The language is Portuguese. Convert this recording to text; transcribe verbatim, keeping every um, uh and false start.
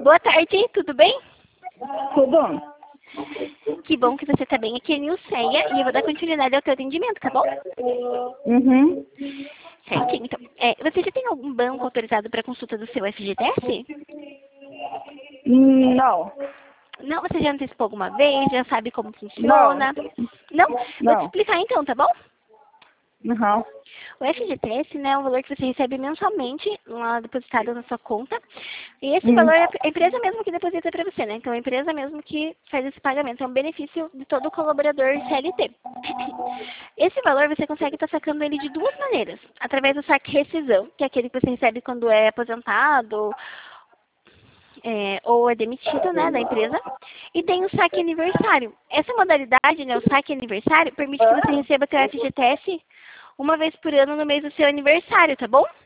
Boa tarde, tudo bem? Tudo? Que bom que você está bem. Aqui é Nilceia e eu vou dar continuidade ao teu atendimento, tá bom? Uhum. Certinho, então. É, você já tem algum banco autorizado para consulta do seu F G T S? Não. Não, você já antecipou alguma vez? Já sabe como Não. funciona? Não? Vou te Não. explicar então, tá bom? Uhum. O F G T S, né, é um valor que você recebe mensalmente lá depositado na sua conta. E esse Hum. valor é a empresa mesmo que deposita para você, né? Então é a empresa mesmo que faz esse pagamento. É um benefício de todo colaborador C L T. Esse valor você consegue estar sacando ele de duas maneiras. Através do saque rescisão, que é aquele que você recebe quando é aposentado é, ou é demitido, né, da empresa. E tem o saque aniversário. Essa modalidade, né, o saque aniversário, permite que você receba seu F G T S uma vez por ano no mês do seu aniversário, tá bom?